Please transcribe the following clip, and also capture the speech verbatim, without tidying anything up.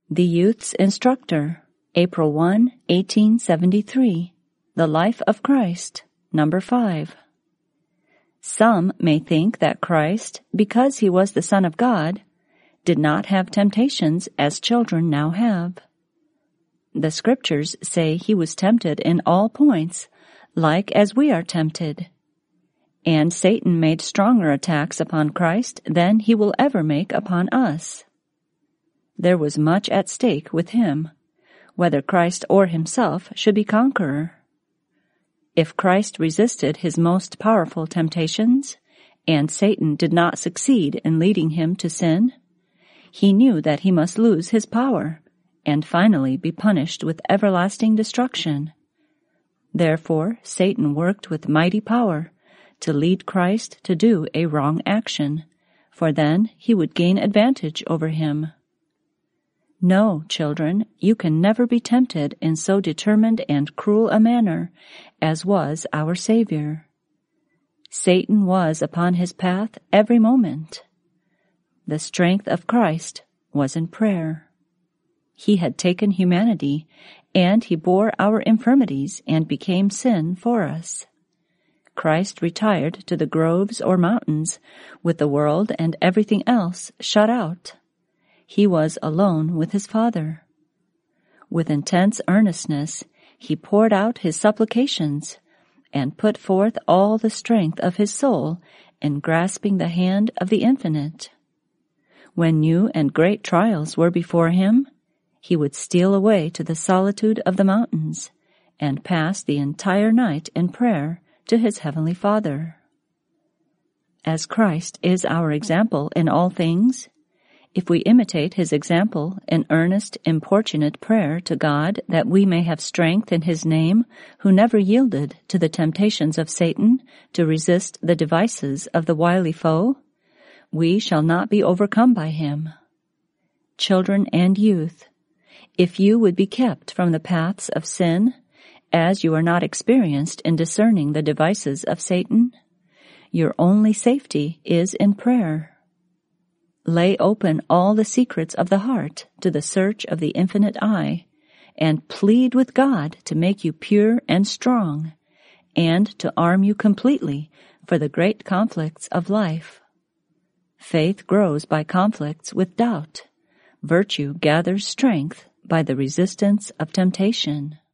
The Youth's Instructor, April first, eighteen seventy-three. The Life of Christ, number five. Some may think that Christ, because he was the Son of God, did not have temptations as children now have. The Scriptures say he was tempted in all points, like as we are tempted. And Satan made stronger attacks upon Christ than he will ever make upon us. There was much at stake with him, whether Christ or himself should be conqueror. If Christ resisted his most powerful temptations, and Satan did not succeed in leading him to sin, he knew that he must lose his power, and finally be punished with everlasting destruction. Therefore, Satan worked with mighty power to lead Christ to do a wrong action, for then he would gain advantage over him. No, children, you can never be tempted in so determined and cruel a manner as was our Savior. Satan was upon his path every moment. The strength of Christ was in prayer. He had taken humanity, and he bore our infirmities and became sin for us. Christ retired to the groves or mountains, with the world and everything else shut out. He was alone with his Father. With intense earnestness, he poured out his supplications and put forth all the strength of his soul in grasping the hand of the Infinite. When new and great trials were before him, he would steal away to the solitude of the mountains and pass the entire night in prayer to his Heavenly Father. As Christ is our example in all things, if we imitate his example in earnest, importunate prayer to God that we may have strength in his name, who never yielded to the temptations of Satan to resist the devices of the wily foe, we shall not be overcome by him. Children and youth, if you would be kept from the paths of sin, as you are not experienced in discerning the devices of Satan, your only safety is in prayer. Lay open all the secrets of the heart to the search of the infinite eye, and plead with God to make you pure and strong, and to arm you completely for the great conflicts of life. Faith grows by conflicts with doubt. Virtue gathers strength by the resistance of temptation.